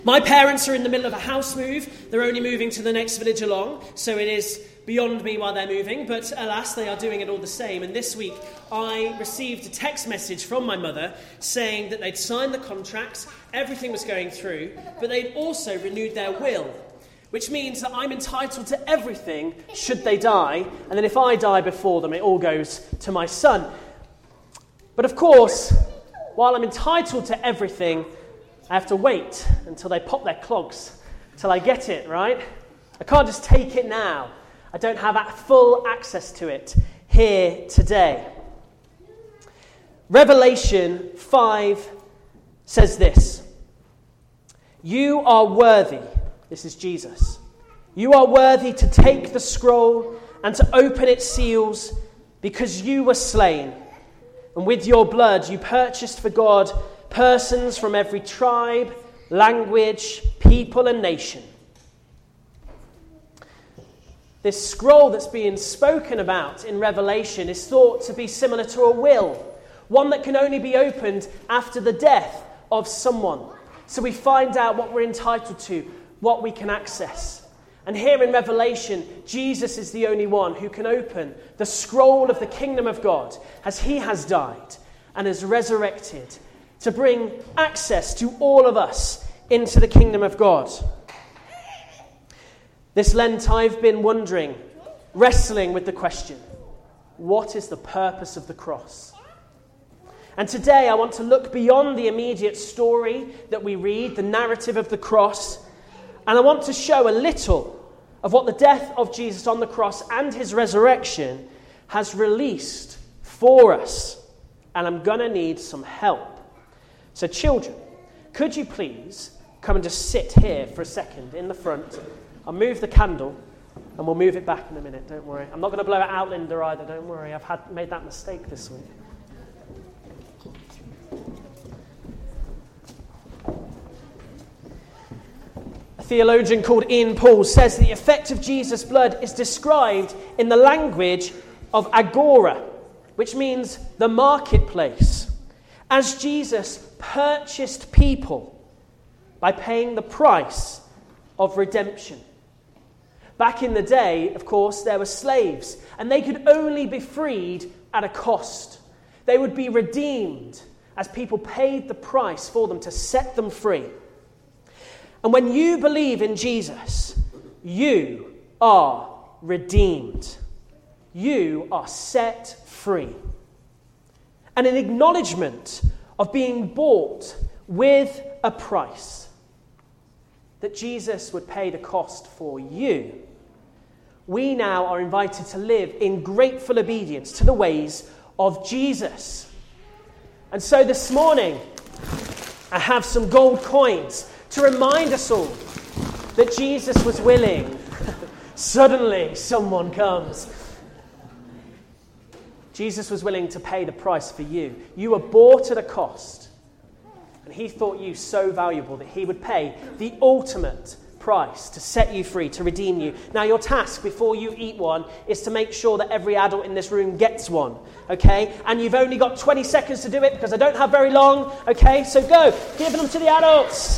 My parents are in the middle of a house move. They're only moving to the next village along, so it is beyond me while they're moving, but alas, they are doing it all the same. And this week, I received a text message from my mother saying that they'd signed the contracts, everything was going through, but they'd also renewed their will, which means that I'm entitled to everything should they die, and then if I die before them, it all goes to my son. But of course, while I'm entitled to everything, I have to wait until they pop their clogs, till I get it, right? I can't just take it now. I don't have full access to it here today. Revelation 5 says this: "You are worthy," this is Jesus, "you are worthy to take the scroll and to open its seals, because you were slain, and with your blood you purchased for God persons from every tribe, language, people and nation." This scroll that's being spoken about in Revelation is thought to be similar to a will, one that can only be opened after the death of someone. So we find out what we're entitled to, what we can access. And here in Revelation, Jesus is the only one who can open the scroll of the kingdom of God, as he has died and has resurrected, to bring access to all of us into the kingdom of God. This Lent I've been wondering, wrestling with the question, what is the purpose of the cross? And today I want to look beyond the immediate story that we read, the narrative of the cross, and I want to show a little of what the death of Jesus on the cross and his resurrection has released for us. And I'm going to need some help. So children, could you please come and just sit here for a second in the front? I'll move the candle and we'll move it back in a minute, don't worry. I'm not going to blow it out, Linda, either, don't worry. I've made that mistake this week. A theologian called Ian Paul says the effect of Jesus' blood is described in the language of agora, which means the marketplace, as Jesus purchased people by paying the price of redemption. Back in the day, of course, there were slaves, and they could only be freed at a cost. They would be redeemed as people paid the price for them to set them free. And when you believe in Jesus, you are redeemed. You are set free. And an acknowledgement of being bought with a price, that Jesus would pay the cost for you, we now are invited to live in grateful obedience to the ways of Jesus. And so this morning, I have some gold coins to remind us all that Jesus was willing. Suddenly, someone comes. Jesus was willing to pay the price for you. You were bought at a cost. And he thought you so valuable that he would pay the ultimate price to set you free, to redeem you. Now, your task before you eat one is to make sure that every adult in this room gets one, okay? And you've only got 20 seconds to do it because I don't have very long, okay? So go, give them to the adults.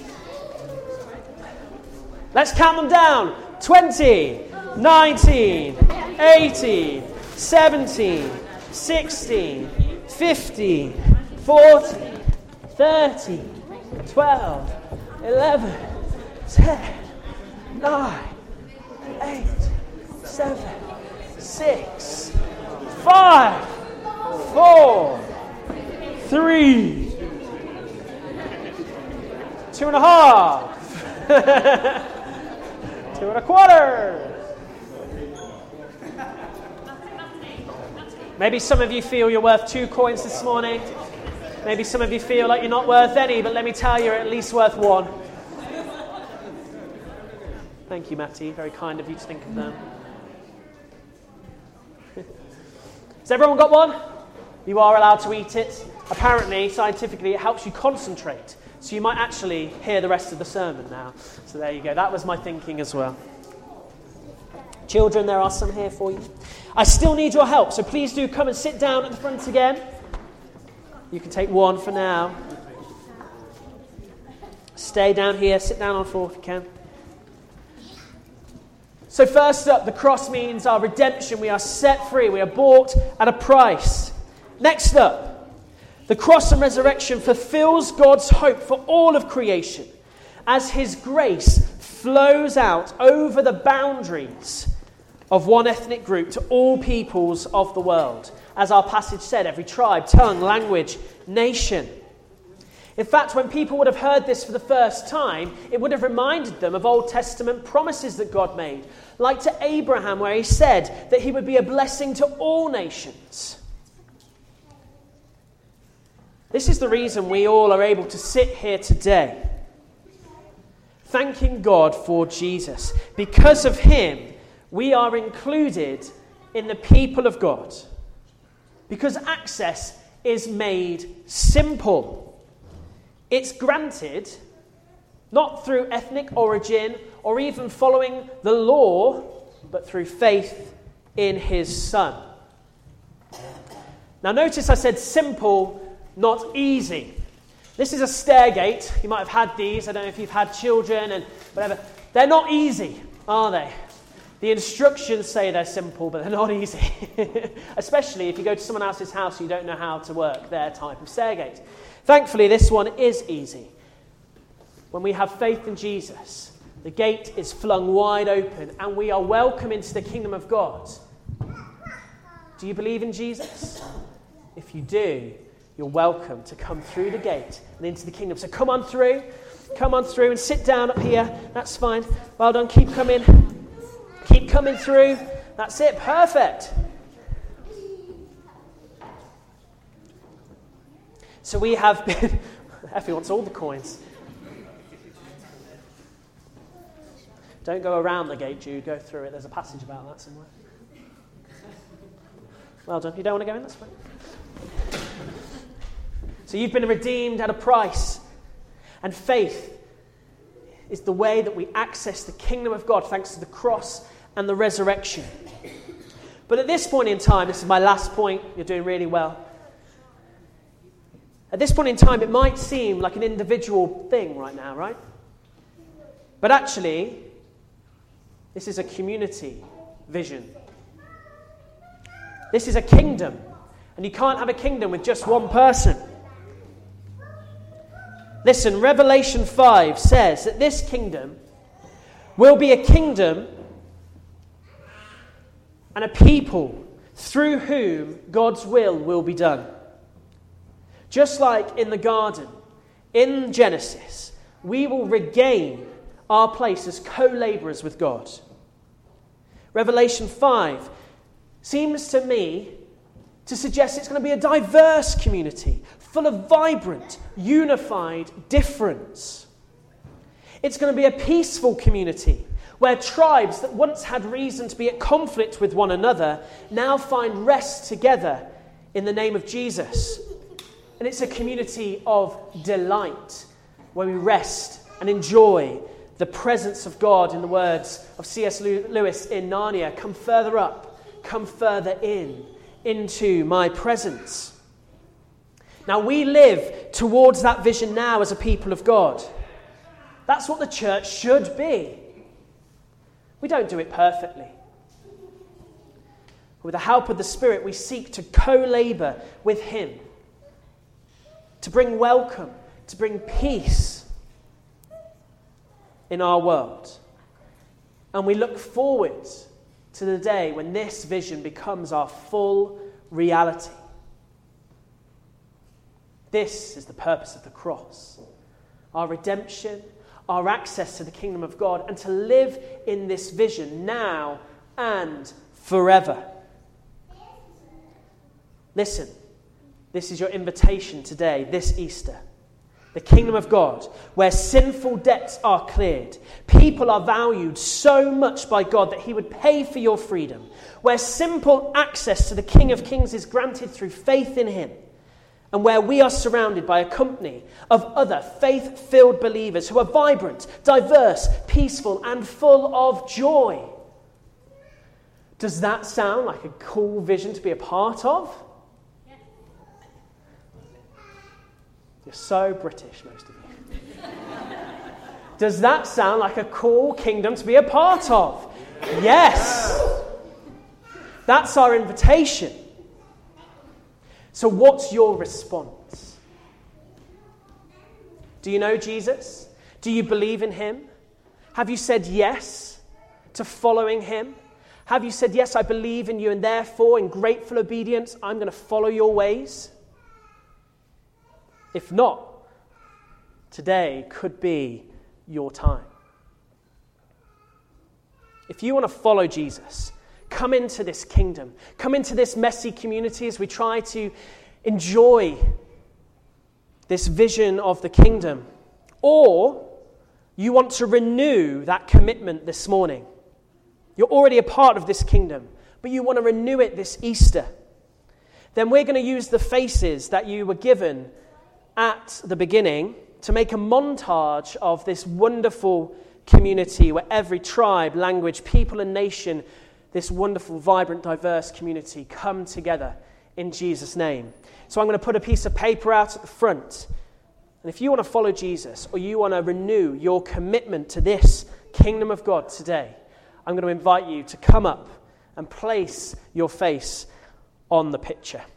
Let's count them down. 20, 19, 18, 17, 16, 15, 14, 13, 12, 11, 10, 9, 8, 7, 6, 5, 4, 3, 2.5, 2.25. Maybe some of you feel you're worth 2 coins this morning. Maybe some of you feel like you're not worth any, but let me tell you, you're at least worth 1. Thank you, Matty. Very kind of you to think of them. Has everyone got one? You are allowed to eat it. Apparently, scientifically, it helps you concentrate. So you might actually hear the rest of the sermon now. So there you go. That was my thinking as well. Children, there are some here for you. I still need your help, so please do come and sit down at the front again. You can take one for now. Stay down here, sit down on the floor if you can. So first up, the cross means our redemption. We are set free. We are bought at a price. Next up, the cross and resurrection fulfills God's hope for all of creation as his grace flows out over the boundaries of one ethnic group to all peoples of the world. As our passage said, every tribe, tongue, language, nation. In fact, when people would have heard this for the first time, it would have reminded them of Old Testament promises that God made, like to Abraham, where he said that he would be a blessing to all nations. This is the reason we all are able to sit here today, thanking God for Jesus. Because of him, we are included in the people of God. Because access is made simple. It's granted not through ethnic origin or even following the law, but through faith in his Son. Now notice I said simple, not easy. This is a stair gate. You might have had these. I don't know if you've had children and whatever. They're not easy, are they? The instructions say they're simple, but they're not easy. Especially if you go to someone else's house and you don't know how to work their type of stair gate. Thankfully, this one is easy. When we have faith in Jesus, the gate is flung wide open and we are welcome into the kingdom of God. Do you believe in Jesus? If you do, you're welcome to come through the gate and into the kingdom. So come on through and sit down up here. That's fine. Well done. Keep coming. Keep coming through. That's it. Perfect. So we have been... Effie wants all the coins. Don't go around the gate, Jude. Go through it. There's a passage about that somewhere. Well done. You don't want to go in? That's fine. So you've been redeemed at a price. And faith is the way that we access the kingdom of God thanks to the cross and the resurrection. But at this point in time, this is my last point. You're doing really well. At this point in time, it might seem like an individual thing right now, right? But actually, this is a community vision. This is a kingdom. And you can't have a kingdom with just one person. Listen, Revelation 5 says that this kingdom will be a kingdom and a people through whom God's will be done. Just like in the garden, in Genesis, we will regain our place as co-laborers with God. Revelation 5 seems to me to suggest it's going to be a diverse community, full of vibrant, unified difference. It's going to be a peaceful community where tribes that once had reason to be at conflict with one another now find rest together in the name of Jesus. And it's a community of delight where we rest and enjoy the presence of God, in the words of C.S. Lewis in Narnia. Come further up, come further into my presence. Now we live towards that vision now as a people of God. That's what the church should be. We don't do it perfectly. With the help of the Spirit, we seek to co-labor with Him, to bring welcome, to bring peace in our world. And we look forward to the day when this vision becomes our full reality. This is the purpose of the cross. Our redemption, our access to the kingdom of God, and to live in this vision now and forever. Listen, this is your invitation today, this Easter. The kingdom of God, where sinful debts are cleared. People are valued so much by God that He would pay for your freedom. Where simple access to the King of Kings is granted through faith in Him. And where we are surrounded by a company of other faith-filled believers who are vibrant, diverse, peaceful, and full of joy. Does that sound like a cool vision to be a part of? You're so British, most of you. Does that sound like a cool kingdom to be a part of? Yes. That's our invitation. So what's your response? Do you know Jesus? Do you believe in him? Have you said yes to following him? Have you said, yes, I believe in you, and therefore, in grateful obedience, I'm going to follow your ways? If not, today could be your time. If you want to follow Jesus, come into this kingdom. Come into this messy community as we try to enjoy this vision of the kingdom. Or you want to renew that commitment this morning. You're already a part of this kingdom, but you want to renew it this Easter. Then we're going to use the faces that you were given at the beginning to make a montage of this wonderful community where every tribe, language, people and nation, this wonderful, vibrant, diverse community come together in Jesus' name. So I'm going to put a piece of paper out at the front. And if you want to follow Jesus or you want to renew your commitment to this kingdom of God today, I'm going to invite you to come up and place your face on the picture.